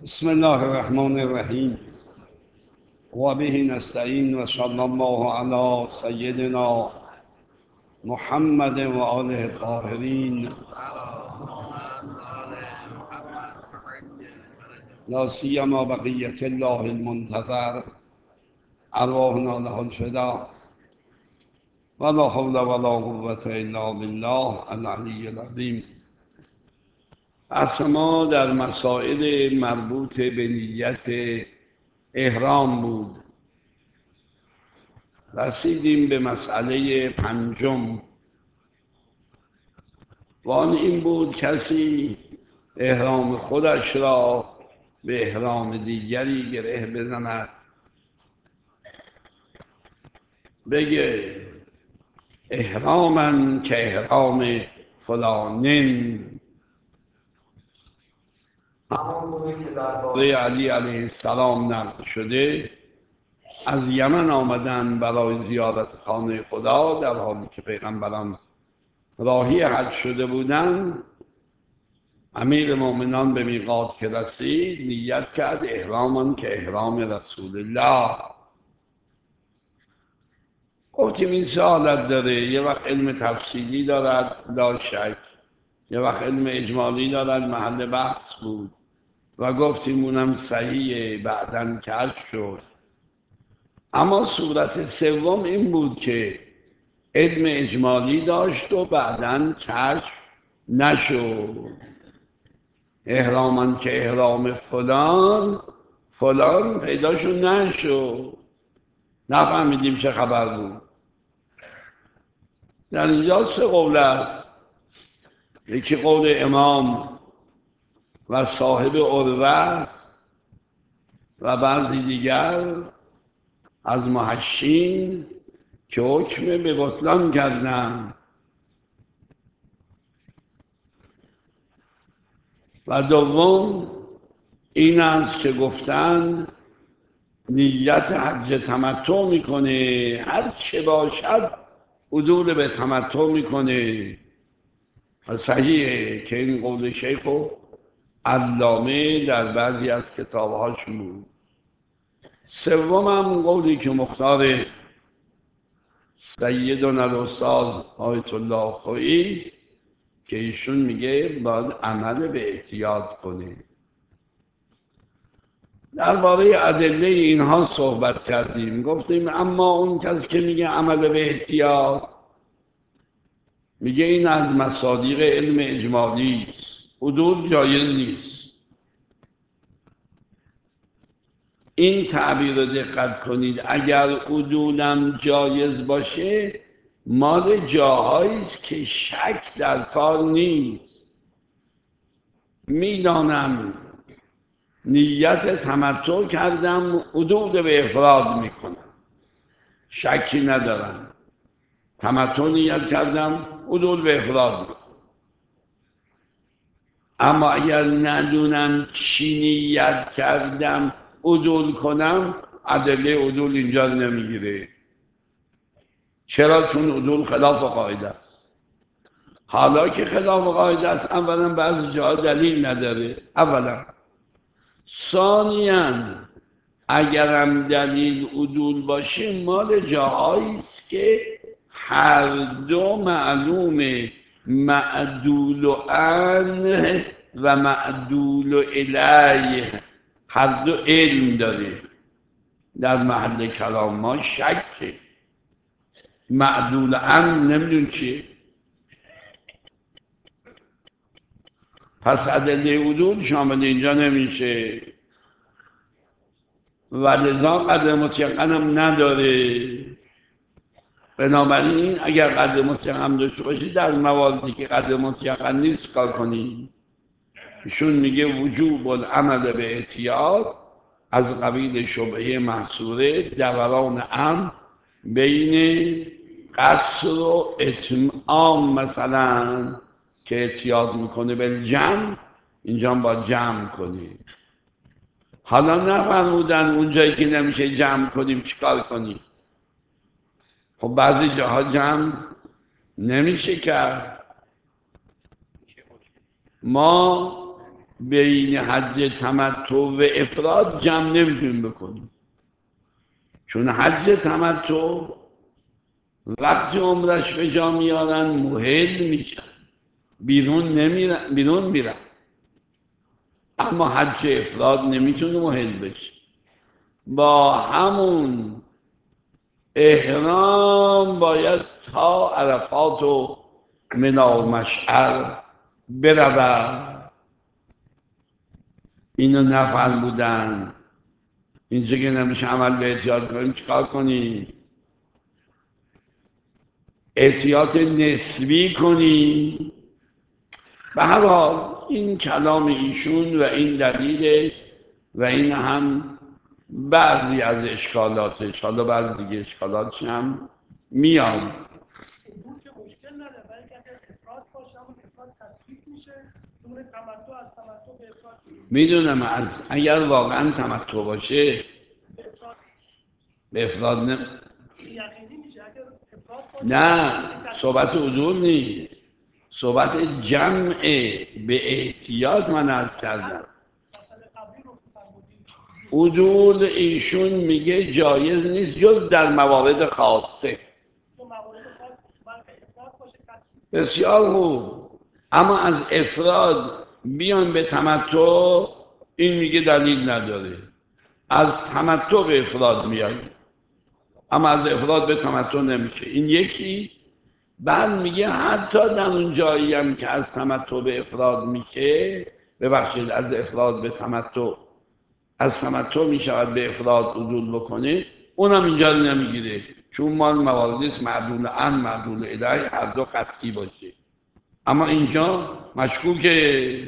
بسم الله الرحمن الرحیم و به نستعین و صلی الله علی سیدنا محمد و آله الطاهرین لا سیما بقیة الله المنتظر ارواحنا له الفدا ولا حول ولا قوة الا بالله العلی العظیم. بحث ما در مسائل مربوط به نیت احرام بود. رسیدیم به مسئله پنجم و آن این بود کسی احرام خودش را به احرام دیگری گره بزند، بگه احراما که احرام فلانن، همون که درباره علی علیه السلام نقل شده. از یمن آمدن برای زیارت خانه خدا در حالی که پیغمبران راهی حج شده بودند. امیر مومنان به میقات که رسید نیت کرد احراما که احرام رسول الله. گفتیم این سه حالت داره، یه وقت علم تفصیلی دارد لا شک، یه وقت علم اجمالی دارد محل بحث بود و گفتیم اونم صحیحه بعداً کشف شد. اما صورت سوم این بود که علم اجمالی داشت و بعداً کشف نشد. احراما که احرام فلان پیداشون نشد، نفهمیدیم چه خبر بود. در اینجا سه قول است. یکی قول امام و صاحب عروه و بعضی دیگر از محشین که حکم به بطلان کردن، و دوم این است که گفتند نیت حج تمتع میکنه، هر چه باشد عدول به تمتع میکنه. و صحیحه که این قول شیخ و علامه در بعضی از کتابهاش بود. سوم هم قولی که مختار سیدنا الاستاذ آیت الله خویی که ایشون میگه باید عمل به احتیاط کنه. درباره ادله اینها صحبت کردیم. گفتیم اما اون کسی که میگه عمل به احتیاط، میگه این از مصادیق علم اجمالی است، عدول جایز نیست. این تعبیر رو دقت کنید، اگر عدولم جایز باشه مال جاهایی است که شک در کار نیست. میدانم نیت تمتع کردم عدول به افراد میکنم، شکی ندارم. تمتع نیت کردم عدول به افراد میکنم. اما اگر ندونم چی نیت کردم عدول کنم، ادله عدول اینجا نمیگیره. چرا؟ چون عدول خلاف قاعده است. حالا که خلاف قاعده است، اولا بعضی جاها دلیل نداره، اولا. ثانیاً اگرم دلیل عدول باشه مال جاهایی است که هر دو معلوم معدول عنه و معدول الیه، هر دو علم داره. در محل کلام ما شکه. معدول عنه نمیدون چیه، پس ادله عدول شامل اینجا نمیشه و لذا قدر متیقن هم نداره. بنابراین اگر قدر متیقن داشته باشی در مواردی که قدر متیقن نیست کار کنی. ایشون میگه وجوب العمل به احتیاط از قبیل شبهه محصوره، دوران امر بین قصر و اتمام. مثلا که احتیاط میکنه به جمع، اینجا با جمع کنی. حالا نفرمودن اونجایی که نمیشه جمع کنیم چیکار کنیم؟ خب بعضی جاها جمع نمیشه کرد. ما بین حج تمتع و افراد جمع نمیتونیم بکنیم، چون حج تمتع وقتی عمرش به جا میارن محل میشن، بیرون میرن، اما حج افراد نمیتونه محل بشه، با همون احرام باید تا عرفات و منا و مشعر برود. اینو نفهم بودن، اینجا که نمیشه عمل به احتیاط کنیم چیکار کنیم؟ احتیاط نسبی کنیم. به هر حال این کلام ایشون و این دلیلش و این هم بعضی از اشکالاتش، حالا بعضی دیگه اشکالاتش هم میاد. میدونم اگر واقعا تمتع باشه به افراد نه صحبت عدول نیست، صحبت جمع به احتیاط من عرض کردم. عدول ایشون میگه جایز نیست جز در موارد خاصه. بسیار خوب، اما از افراد بیان به تمتع این میگه دلیل نداره. از تمتع به افراد میاد اما از افراد به تمتع نمیشه. این یکی. بعد میگه حتی در اون جایی هم که از تمتع به افراد میشه، ببخشید از افراد به تمتع، از تمتع میشود به افراد عدول بکنه، اونم اینجا نمیگیره، چون مال مواردی است معدول عن معدول الیه هر دو قطعی باشه. اما اینجا مشکوکه.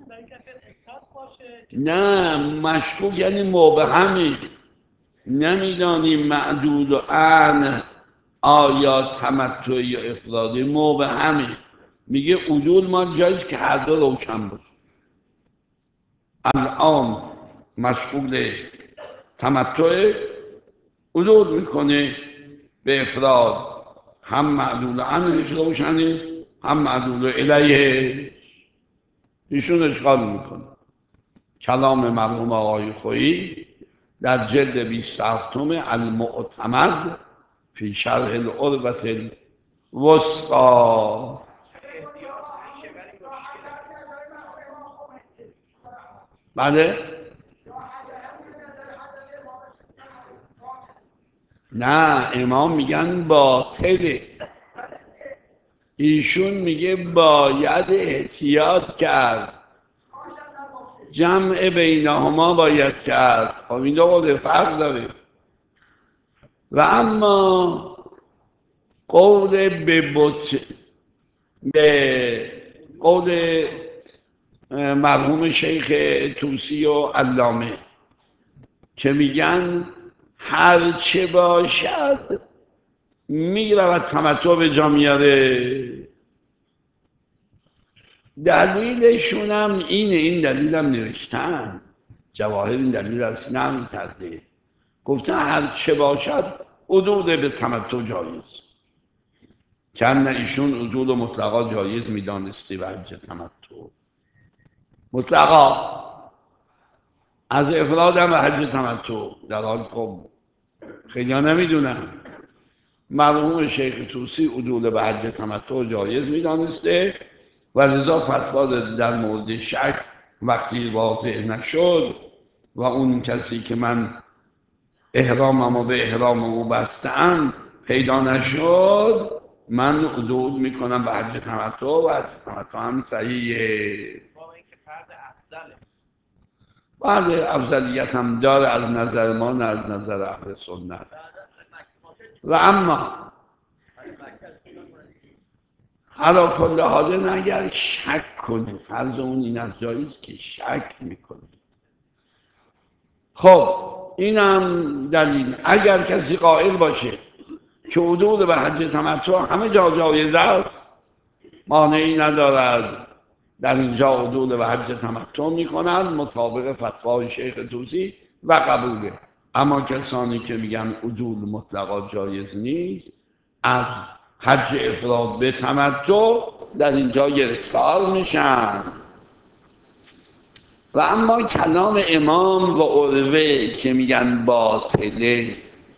نه مشکوک یعنی مبهمی، نمیدانیم معدول عن آیا تمتع یا افرادی، مبهمی. میگه عدول ما جاییست که هر دو روشن باشه. الان مشغول تمتع عدول میکنه به افراد، هم معدول عنش روشنه هم معدول الیه، ایشون اشغال میکنه. کلام مرحوم آقای خویی در جلد 27 المعتمد فی شرح العروة الوثقی. بله؟ نه امام میگن باطله، ایشون میگه باید احتیاط کرد، جمع بینهما باید کرد. خب این دو قول فرق داره. و اما قول به قول مرحوم شیخ طوسی و علامه که میگن هر چه باشد میرود تمتع به جا میاره. دلیلشون هم اینه، این دلیل هم نوشتن جواهر، این دلیل از نم کرده، گفتن هر چه باشد عدول به تمتع جایز، چند ایشون عدول مطلقا جایز میدانستی و حج تمتع مطلقا از افراد هم و حج تمتع، در حال خب خیلی ها نمیدونن. مرحوم شیخ طوسی عدول به حج تمتع جایز میدانسته و لذا فتوا داده در مورد شک وقتی واضح نشد و اون کسی که من احرامم به احرام او بستم پیدا نشد، من عدول میکنم به حج تمتع و حج تمتع هم صحیحه. بله افضلیت هم داره از نظر ما نه از نظر اهل سنت. و اما حالا کل حاضر اگر شک کنه، فرض اون این از جاییست که شک میکنه، خب اینم دلیل. اگر کسی قائل باشه که عدول به حج تمتع همه جا جایز است، مانعی ندارد، در اینجا عدول به حج تمتع میکنند مطابق فتوای شیخ طوسی و قبوله. اما کسانی که میگن عدول مطلقا جایز نیست، از حج افراد به تمتع در اینجا گرفتار میشن. و اما کلام امام و عروه که میگن باطله،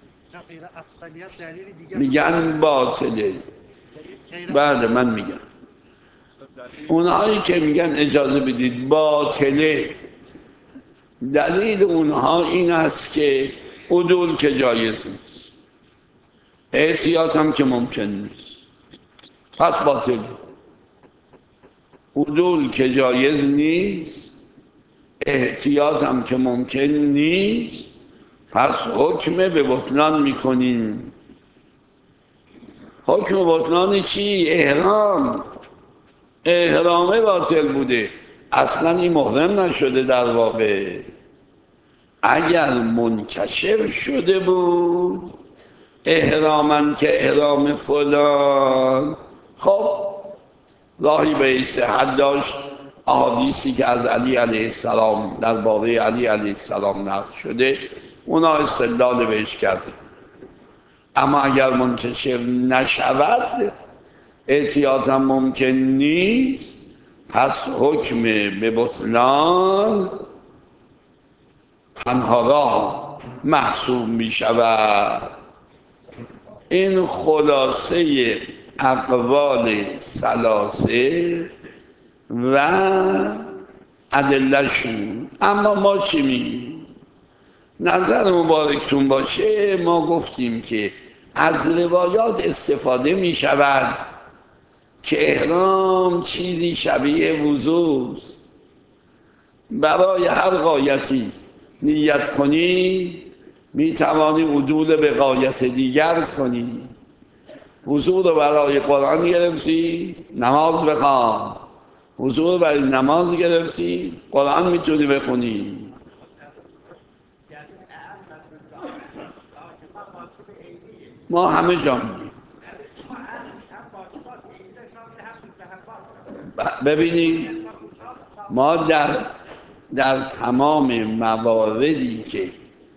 میگن باطله. بله من میگم اونهایی که میگن اجازه بدید باطله، دلیل اونها این است که عدول که جایز نیست، احتیاط هم که ممکن نیست، پس باطل. عدول که جایز نیست، احتیاط هم که ممکن نیست، پس حکم به بطلان میکنیم. حکم بطلان چی؟ احرامه باطل بوده، اصلا این محرم نشده. در واقع اگر منکشف شده بود احرامن که احرام فلان، خب راهی به صحت داشت. احادیثی که از علی علیه السلام درباره علی علیه السلام نقل شده اونا استدلال بهش کرده. اما اگر منکشف نشود احتیاطا ممکن نیست، پس حکم به بطلان تنها راه محسوب می شود. این خلاصه اقوال ثلاثه و ادله‌شون. اما ما چی میگیم؟ نظر مبارکتون باشه ما گفتیم که از روایات استفاده می شود که احرام چیزی شبیه وضوست، برای هر غایتی نیت کنی می توانی عدول به غایت دیگر کنی. وضو رو برای قرآن گرفتی نماز بخوان، وضو رو برای نماز گرفتی قرآن میتونی بخونی. ما همه جا میگیم. ببینید ما در تمام مواردی که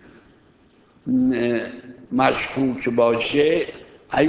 مشکوک باشه، ای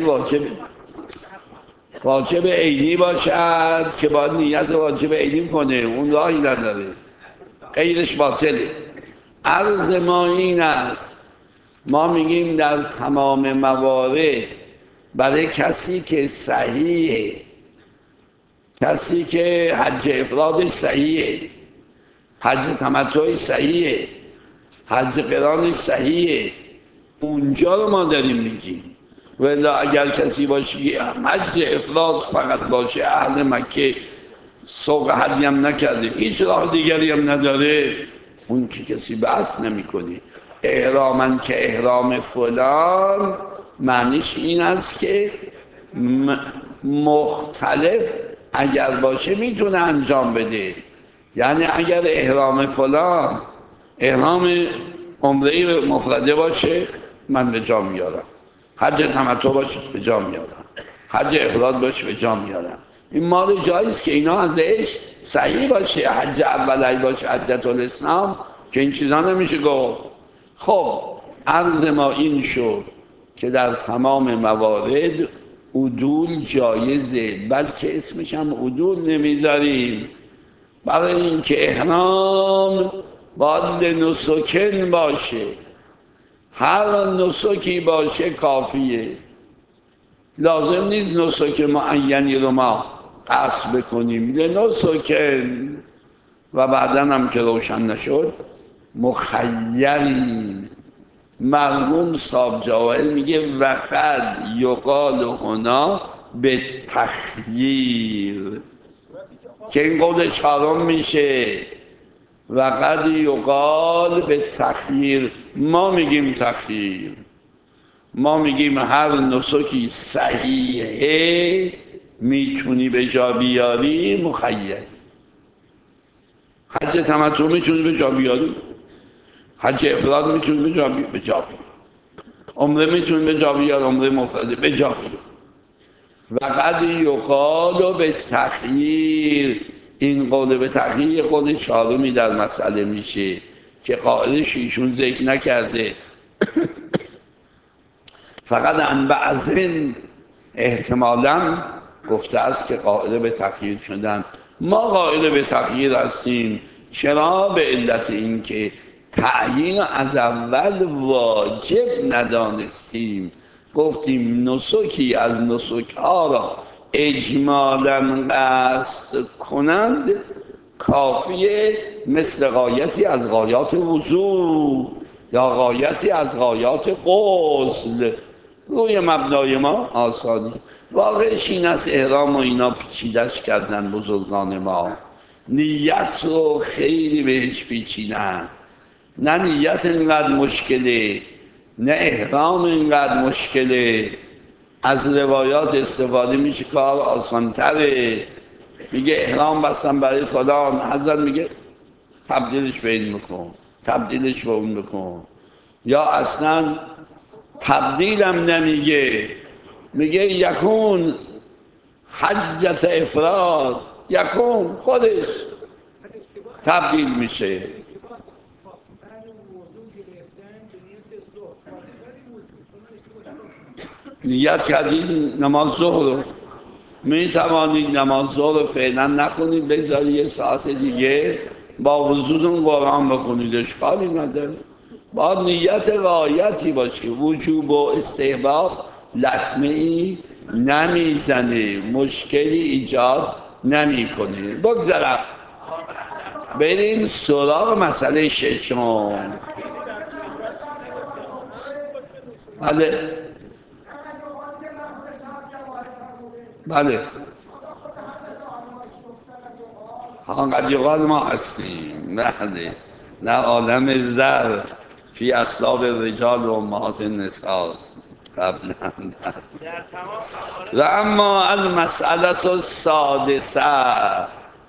واجب عینی باشد که باید نیت واجب عینی کنه، اون راهی نداره، غیرش باطله. عرض ما این است، ما میگیم در تمام موارد برای کسی که صحیحه، کسی که حج افرادش صحیحه، حج تمتعش صحیحه، حج قرانش صحیحه، اونجا رو ما داریم میگیم. ولی اگر کسی باشه که حج افراد فقط باشه، اهل مکه، سوق حدی هم نکرده، هیچ راه دیگری هم نداره، اون که کسی بحث نمیکنه. احرامن که احرام فلان معنیش این است که مختلف اگر باشه میتونه انجام بده. یعنی اگر احرام فلان احرام عمره مفرده باشه من به جا میارم، حج تمتع باشه به جا میارم، حج افراد باشه به جا میارم. این مال جاییست که اینا ازش صحیح باشه، حج اولی باشه، حجت الاسلام، که این چیزا نمیشه گفت. خب عرض ما این شد که در تمام موارد عدول جایزه، بلکه اسمش هم عدول نمیذاریم برای اینکه احرام باید نسکن باشه، هر نسکی باشه کافیه، لازم نیست نسک معینی رو ما قصد بکنیم. لنسکن و بعدا هم که روشن نشد مخیریم. مرحوم صاحب جواهر میگه وقد یقال هنا به تخییر، که این قول چهارم میشه. وقد یقال به تخییر، ما میگیم تخییر، ما میگیم هر نسکی صحیحه میتونی به جا بیاری مخیر. حج تمتع میتونی به جا بیاری، حج افراد میتونی به جا بیاری، عمره میتونی به جا بیاری، عمره مفرده به جا بیاری. وقد یقال به تخییر، این قول به تخییر قول چهارمی در مسئله میشه که قائلش ایشون ذکر نکرده، فقط عن بعضین احتمالاً گفته است که قائل به تخییر شدن. ما قائل به تخییر هستیم چرا؟ به علت اینکه تعیین از اول واجب ندانستیم. گفتیم نسکی از نسک‌ها را اجمالاً قصد کنند کافیه، مثل غایتی از غایات وضوء یا غایتی از غایات غسل. روی مبنای ما آسانی. واقعش این است احرام و اینا پیچیدش کردن بزرگان ما، نیت رو خیلی بهش پیچیدن. نه نیت اینقدر مشکله، نه احرام اینقدر مشکله. از روایات استفاده میشه کار آسانتره. میگه احرام بستم برای فلان، حضرت میگه تبدیلش به این بکن، تبدیلش به اون بکن. یا اصلا تبدیلم نمیگه، میگه یکون حجت افراد، یکون خودش تبدیل میشه. نیت کردید نماز ظهر، می توانید نماز ظهر فعلا نکنید، بذارید یه ساعت دیگه با وضوتون قرآن بخونید، اشکالی نداره. باید نیت غایتی باشه. وجوب و استحباب لطمه ای نمیزنه، مشکلی ایجاد نمیکنه. بگذارم بریم سراغ مسئله ششم. بله بله، قدیقان ما هستیم. بله، نه عالم زر فی اصلاب رجال و امهات النساء قبلا. و اما المسئله السادسه،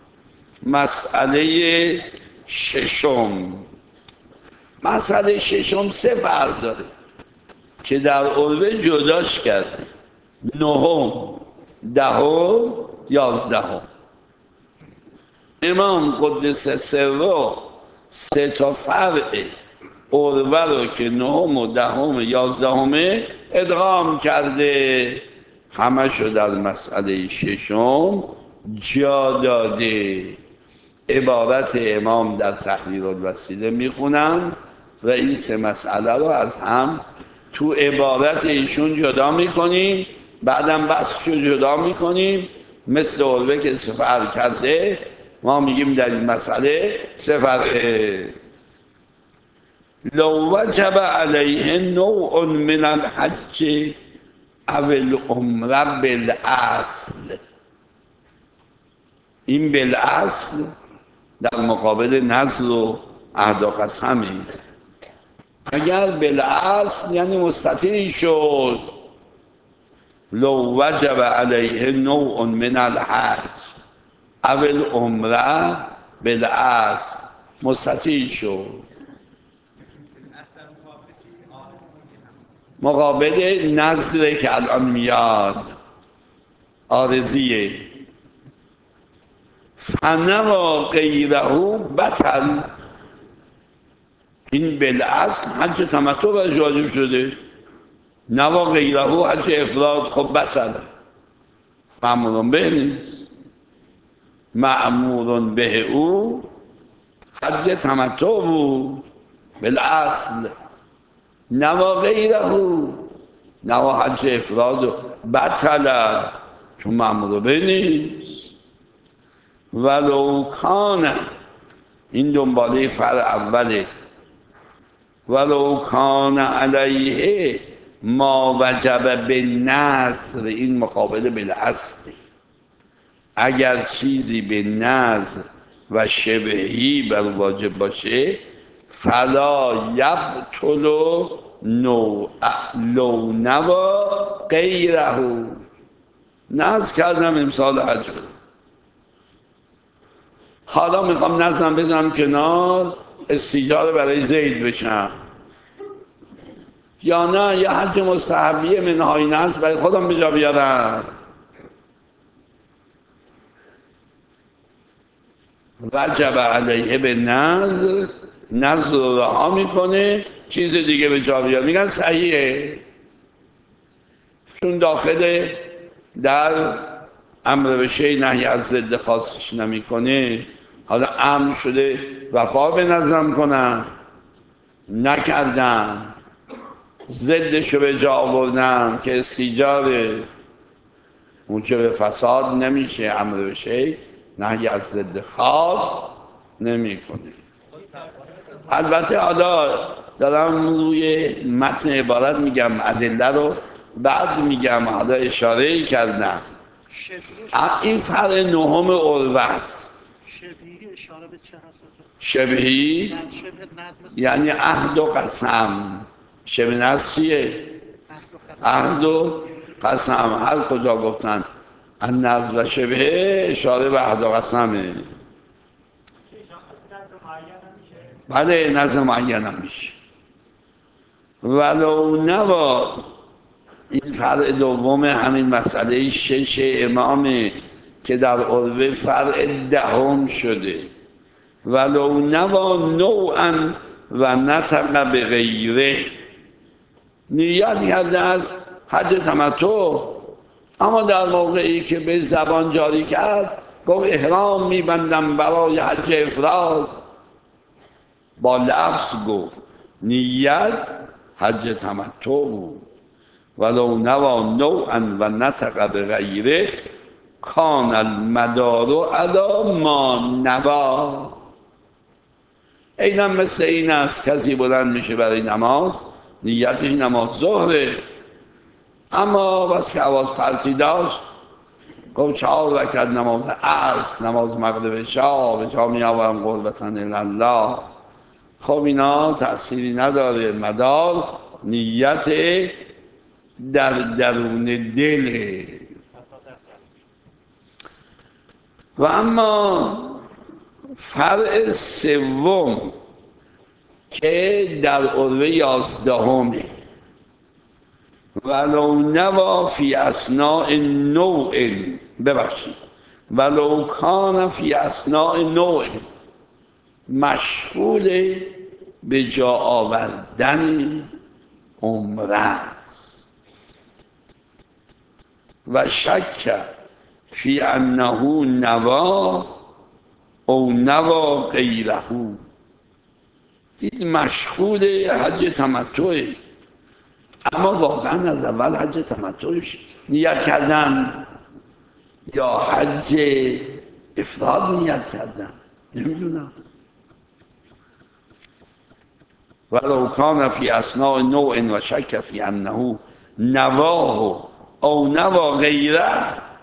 مسئله ششم. مسئله ششم سه فرق داره که در عربه جداش کرده: نهم، دهم، یازدهم. امام قدس سره سه تا فرع عربه رو که نهم و دهم و یازدهمه ادغام کرده، همشو در مسئله ششم جا داده. عبارت امام در تحریر الوسیله میخونم و این سه مسئله رو از هم تو عبارت ایشون جدا میکنیم، بعدم بحثشو جدا میکنیم. مثل عربه که سفر کرده، ما میگیم در این مسئله سفره. لو وجب علیه نوع من الحج او العمره بالاصل، این بالاصل در مقابل نذر و عهد و قسمه. اگر بالاصل یعنی مستطیع شد، لو وجب علیه نوع من الحج او العمره بالاصل، مستطیع شد. مقابل نذر که الان میاد عارضیه. فنوا غیره بطل، این بالاصل حج تمتع برش واجب شده، نوا غیره حج افراد، خب بطل، مأمور به نیست. مأمور به او حج تمتع بود بالاصل، نوا غیره، نوا حج افراد بطل، چون مأمور به نیست. ولو کان، این دنباله فرع اوله، ولو کان علیه ما وجب بالنذر، این مقابله بالاصل. اگر چیزی به نذر و شبهی بر واجب باشه، فلا یبطل لو نوا غیره. نذر کردم امسال حج، حالا میخوام نذرم بزنم کنار، استیجار برای زید بشم، یا نه یه حج مستحبیه منهای نذر برای خودم به جا بیارم. وجب علیه به نذر، نذر رو رها میکنه، چیز دیگه به جا بیار، میگن صحیحه، چون داخل در امر به شیء نهی از ضد خاصش نمیکنه. حالا امر شده وفا به نظرم کنن، نکردن، ضدشو به جا آوردن که استیجاره، اون که به فساد نمیشه امر بشه، نهی از ضد خاص نمیکنه. البته حالا دارم روی متن عبارت میگم، ادله رو بعد میگم، حالا اشاره کردم. این فرع نهم عروه است. شبهی اشاره به چه هست؟ شبهی یعنی عهد و قسم. شبه نظم چیه؟ عهد و قسم. هر کجا گفتن النظم و شبهه اشاره به عهد و قسمه. بله نظم معین هم میشه. ولو نوا این فرع دوم همین مسئله 6 امامه که در عروه فرع 10 شده. ولو نوا نوعا و نطق به غیره، نیت کرده از حج تمتع، اما در موقعی که به زبان جاری کرد گفت احرام میبندم برای حج افراد، با لفظ گفت، نیت حج تمتع بود. ولو نوا نوعا و نطق به غیره کان المدار علی ما نوا. اینم مثل این است کسی بلند میشه برای نماز، نیتش نماز ظهره، اما بس که حواس پرتی داشت گفت 4 رکعت نماز عصر، نماز مغرب شاه به جا می آورم قربتن الله. خب اینا تأثیری نداره، مدار نیت در درون دله. و اما فرع سوم که در عروه 11 ولو نوا فی اثناء نوع، ببخشید ولو کان فی اثناء نوع، مشغول به جا آوردن عمره است و شک فی انه نوا او نوا غیره، این مشغول حج تمتعه اما واقعا از اول حج تمتعش نیت کردن یا حج افراد نیت کردن نمیدونم. ولو کان فی اثناء نوع و شک فی انه نواه او نوا غیره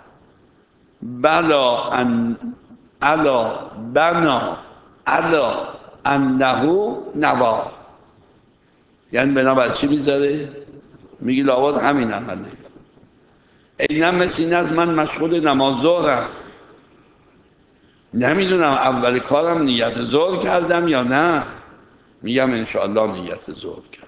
بلا ان الا بنا الا انه نوا، یعنی بنابرای چی میذاره؟ میگی لابد همین عمله. اینم مثل این است من مشغول نماز ظهرم، نمیدونم اول کارم نیت ظهر کردم یا نه، میگم انشاءالله نیت ظهر کردم.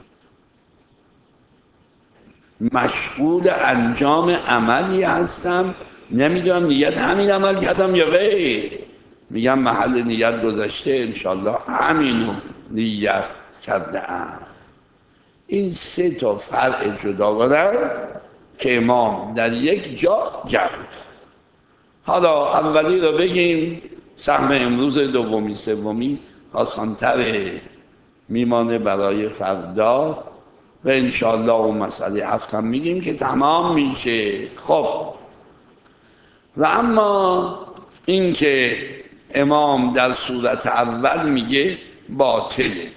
مشغول انجام عملی هستم، نمیدونم نیت همین عمل کردم یا غیر، میگم محل نیت گذشته انشاءالله همینو نیت کرده ام. این 3 تا فرع جداگانه است که امام در یک جا جمع. حالا اولی رو بگیم، سهم امروز دومی سومی آسان‌تره میمانه برای فردا و انشاءالله اون مسئله 7 هم میگیم که تمام میشه. خب و اما این که امام در صورت اول میگه باطله،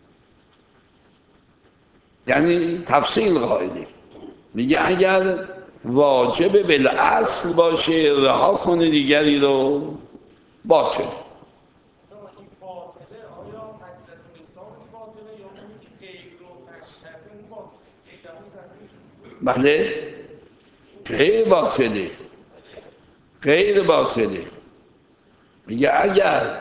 یعنی تفصیل قائله، میگه اگر واجب بالاصل باشه رها کنه دیگری رو، باطل. بله غیر باطله، غیر باطله. میگه اگر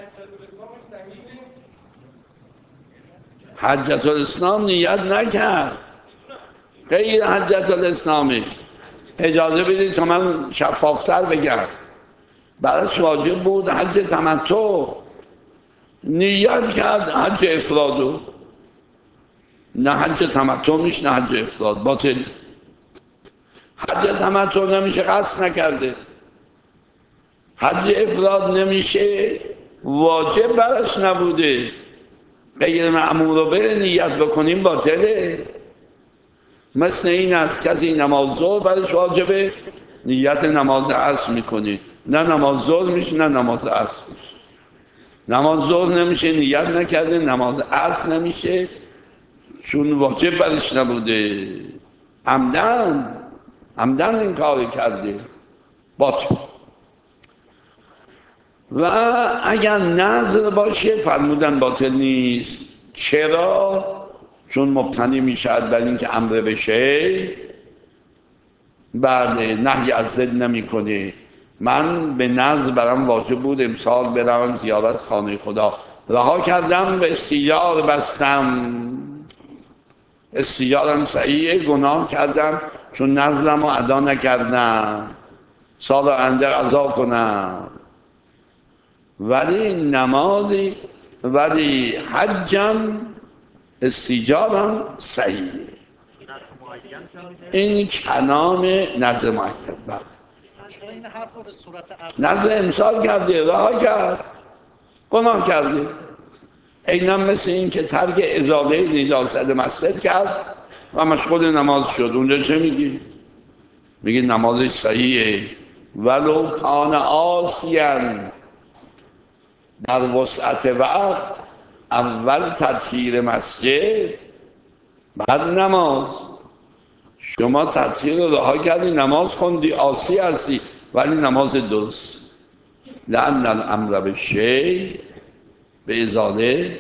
حجت الاسلام نیت نکرد، غیر حجت الاسلامی، اجازه بدید تا من شفافتر بگم، براش واجب بود حج تمتع، نیت کرد حج افرادو، نه حج تمتع میشه نه حج افراد، باطل. حج تمتع نمیشه قصد نکرده، حج افراد نمیشه واجب برش نبوده، غیر معمول رو بره نیت بکنیم باطله. مثل این است کسی نماز ظهر برش واجبه، نیت نماز عصر میکنی، نه نماز ظهر میشه نه نماز عصر میشه. نماز ظهر نمیشه نیت نکرده، نماز عصر نمیشه چون واجب برش نبوده، عمدن این کار کرده، باطل. و اگر نظر باشه فرمودن باطل نیست. چرا؟ چون مبتنی میشد بر اینکه امر بشه، بعد نهی از ضد نمیکنه. من به نظر برام واجب بود امسال برم زیارت خانه خدا، رها کردم به استیجار بستم، استیجارم صحیحه، گناه کردم چون نظرم رو ادا نکردم، سال آینده قضا کنم. ولی نمازی، ولی حجم استیجارم صحیحه. این کلام نظر معین. این حرف رو به صورت نظر امسال کرده، رها کرد، گناه کرده. اینم مثل این که ترک ازاله نجاست مسجد کرد و مشغول نماز شد. اونجا چه میگی؟ میگی نمازش صحیحه ولو کان آسیان. در وسعت وقت اول تطهیر مسجد بعد نماز. شما تطهیر رو رها کردی، نماز خوندی، عاصی هستی، ولی نماز درست. لأن الامر بالشیء به ازاله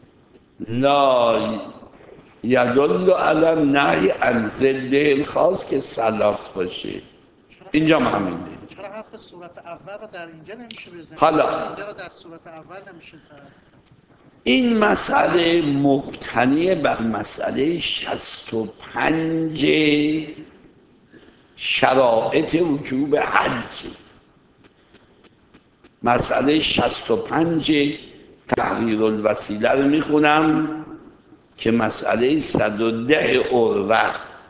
لا یدل علی النهی عن ضده الخاص که صلات باشه. اینجا همینه. چرا حرف صورت اول رو در اینجا نمیشه بزنید؟ حالا اینجا رو در صورت اول نمیشه زد. این مسئله مبتنی بر مسئله 65 شرایط وجوب حج. مسئله 65 تحریر الوسیله رو میخونم که مسئله 110 عروه.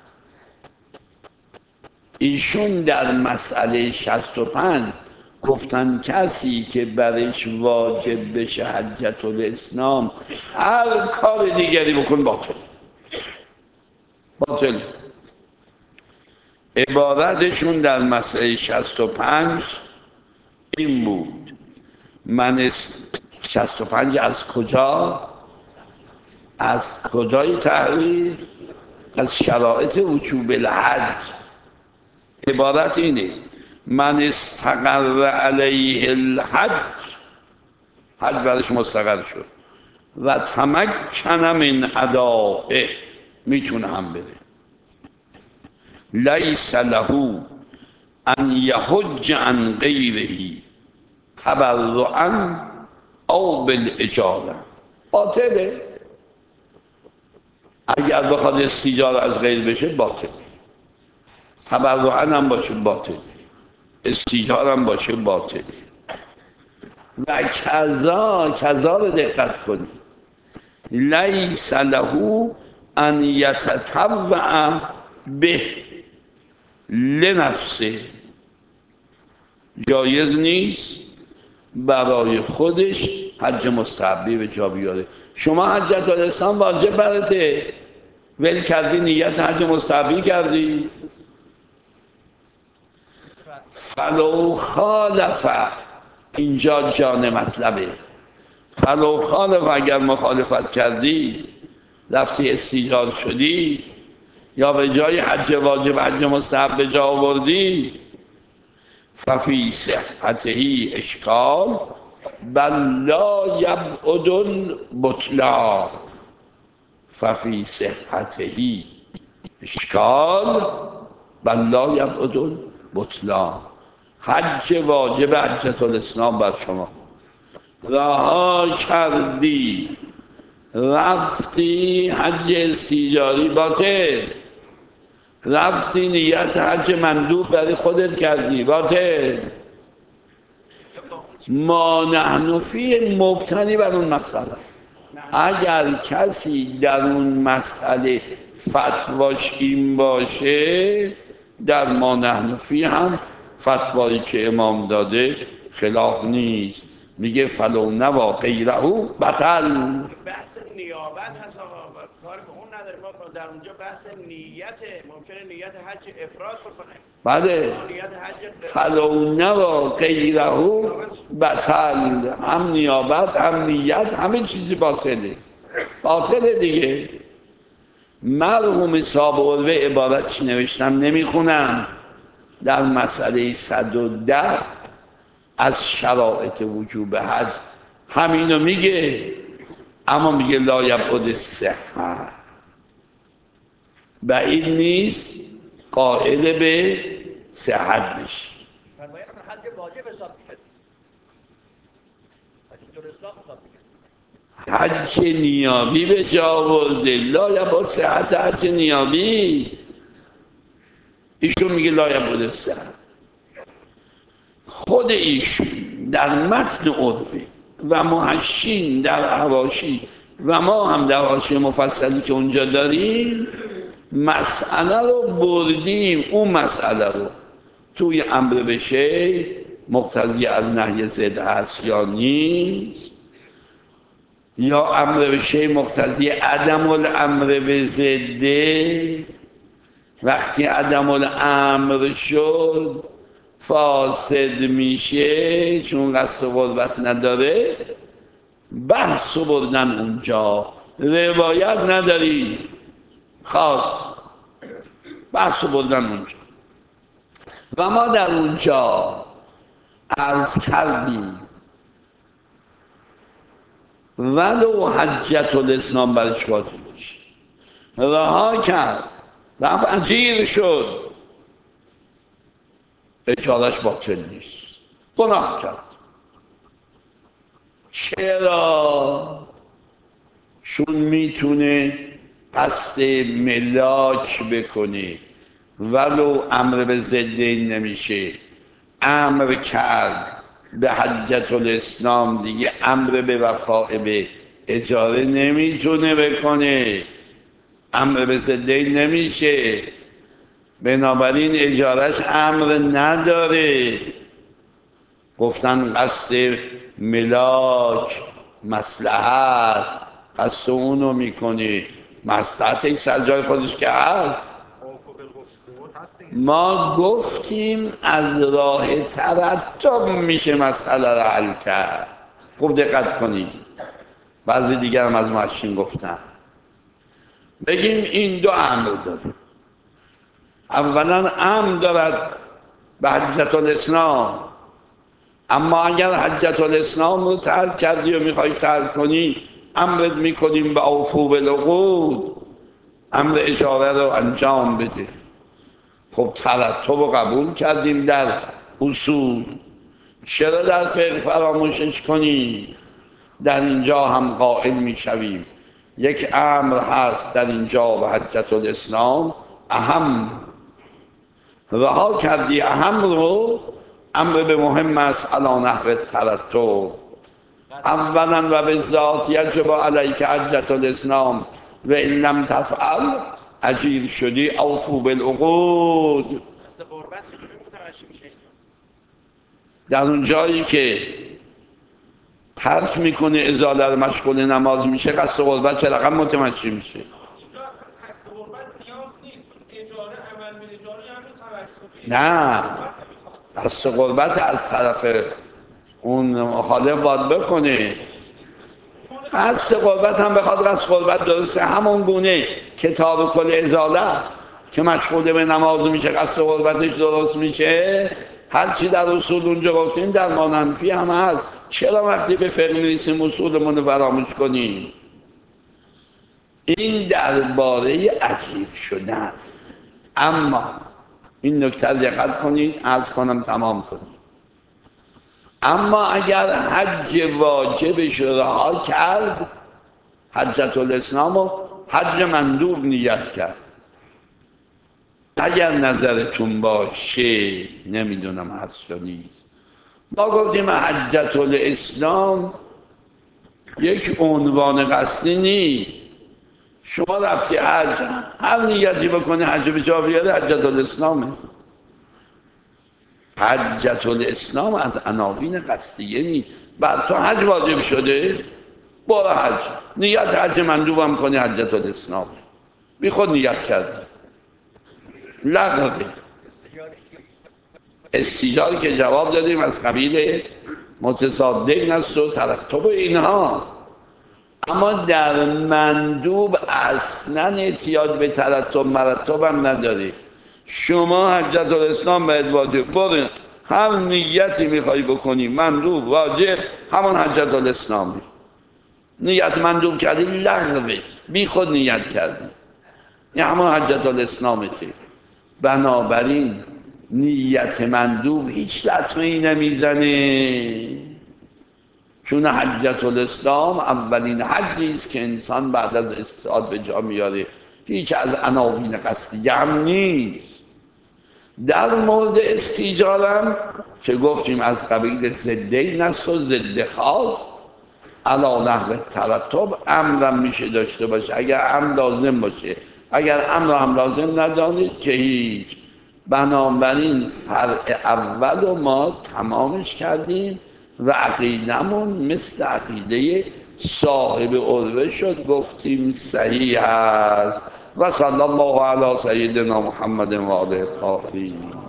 ایشون در مسئله 65 گفتن کسی که برش واجب بشه حجت الاسلام هر کار دیگری بکن باطل. باطل. عبارتشون در مسئله 65 این بود. 65 از کجا؟ از کجای تحریر؟ از شرایط وجوب الحج. عبارت اینه: من استقر علیه الحج، حج برش مستقر شد، و تمکن من ادائه، میتونه هم بده، لیس له ان یحج عن غیره تبرعا او بالاجاره. باطله. اگر بخواد استیجار از غیر بشه باطل، تبرعا هم باشه باطل، استیجار هم باشه باطل. و کذا رو دقت کنی، لیس له ان یتطوع به لنفسه، جایز نیست برای خودش حج مستحبی به جا بیاره. شما حجت الاسلام واجب برته، ول کردی نیت حج مستحبی کردی، فلو خالف، اینجا جان مطلبه، فلو خالف، اگر مخالفت کردی رفتی استیجار شدی یا به جای حج واجب حج مستحب به جا آوردی، ففی صحته اشکال بل لا یبعد البطلان. ففی صحته اشکال بل لا یبعد البطلان. حج واجب حجت الاسلام بر شما، رها کردی رفتی حج استیجاری باطل، رفتی نیت حج مندوب برای خودت کردی باطل. ما نحن فی مبتنی بر اون مسئله. اگر کسی در اون مسئله فتواش این باشه، در ما نحن فی هم فتوایی که امام داده خلاف نیست. میگه فلو نوا غیره بطل. بحث نیابت هست آقا، کار به اون نداریم ما در اونجا بحث نیته. ممکنه نیت حج افراد بکنه، بله نیت حج فلو نوا غیره بطل، هم نیابت هم نیت همه چیزی باطله، باطله دیگه. مرحوم صاحب الوه عبارت چی نوشتم نمیخونم در مسئله 110 از شرایط وجوب حج همینو میگه، اما میگه لا یبعد صحت، بعید نیست قائل به صحت بشه. فرمایید حج واجب حساب میشه، حج اسلام حساب میشه. حج نیابی به جا آورده، لا یبعد صحت حج نیابی، ایشون میگه لا یبعد صحت. خود ایشون در متن عرفی و محشین در حواشی و ما هم در حاشیه مفصلی که اونجا داریم مسئله رو بردیم، اون مسئله رو توی امر به شی مقتضی از نهی ضد هست یا نیست، یا امر به شی مقتضی عدم الامر به ضده. وقتی عدم الامر شد فاسد میشه چون قصد قربت نداره، بحث رو بردن اونجا، روایت نداری خاص، بحث رو بردن اونجا. و ما در اونجا عرض کردیم ولو حجت الاسلام برش باطل بشه، رها کرد رفت اجیر شد، اجارش باطل نیست، گناه کرد. چرا؟ چون میتونه قصد ملاک بکنه ولو امر به ضد نمیشه، امر کرد به حجت الاسلام دیگه امر به وفاء به اجاره نمیتونه بکنه، امر به ضد نمیشه، بنابراین اجارش امر نداره. گفتن قصد ملاک مصلحت، قصد اونو میکنه، مصلحتش سر جای خودش که هست. ما گفتیم از راه ترتب میشه مسئله را حل کرد. خوب دقت کنیم، بعضی دیگر هم از محشین گفتن بگیم این دو امر داره. اولا امر دارد به حجت الاسلام، اما اگر حجت الاسلام رو ترک کردی و میخوای ترک کنی امرت میکنیم به اوفو بالعقود، امر اجاره رو انجام بده. خب ترتب رو قبول کردیم در اصول، چرا در فقه فراموشش کنیم؟ در اینجا هم قائل میشویم یک امر هست در اینجا و حجت الاسلام اهم، رها کردی اهم رو، امر به مهم است علی نحو ترتب. اولا و به ذات یجب علیک حجت الاسلام و ان لم تفعل اجیر شدی اوفو بالعقود. قصد قربت چجوری متوجه میشه؟ در اون جایی که ترک میکنه ازاله رو مشغول نماز میشه قصد قربت چه رقم متوجه میشه؟ نه، قصد قربت از طرف اون مخالف باید بکنه. قصد قربت هم بخواد قصد قربت درسته، همون گونه کتاب کل ازاله که مشغول به نماز میشه قصد قربتش درست میشه. هرچی در اصول اونجا گفتیم در ماننفی هم هست. چرا وقتی به فقه میرسیم اصولمون رو فراموش کنیم؟ این درباره اجیر شدن. اما این نکته دقت کنید، عرض کنم تمام کنید. اما اگر حج واجبش رها کرد، حجت الاسلام و حج مندوب نیت کرد، اگر نظرتون باشه نمیدونم هست یا نیست، ما گفتیم حجت الاسلام یک عنوان قصدی نیست. شما رفتی حج، هر نیتی بکنی حج به جا بیاره حجت الاسلامه. حجت الاسلام از عناوین قصدیه نیست. بعد تو حج واجب شده برو حج، نیت حج مندوبم کنی حجت الاسلام، بی خود نیت کردی لغوه. استیجاری که جواب دادیم از قبیل متصادق است و ترتب اینها، اما در مندوب اصلا احتیاج به ترتب مرتب هم نداری. شما حجت الاسلام باید واجب، برو هر نیتی میخوای بکنی مندوب واجب همون حجت الاسلامی. نیت مندوب کردی لغوه، بی خود نیت کردی، این همون حجت الاسلامته. بنابراین نیت مندوب هیچ لطمه‌ای نمیزنه، چون حجت الاسلام اولین حجی است که انسان بعد از استعداد به جا میاره، هیچ از عناوین قصدیه هم نیست. در مورد استیجارم که گفتیم از قبیل ضدین است و ضد خاص، علی نحو ترتب امرم میشه داشته باشه اگر امر لازم باشه، اگر امر هم لازم ندانید که هیچ. بنابراین فرع اول رو ما تمامش کردیم و عقیدمون مثل عقیده صاحب عروه شد، گفتیم صحیح است. و صلی الله علی سیدنا محمد و آله الطاهرین.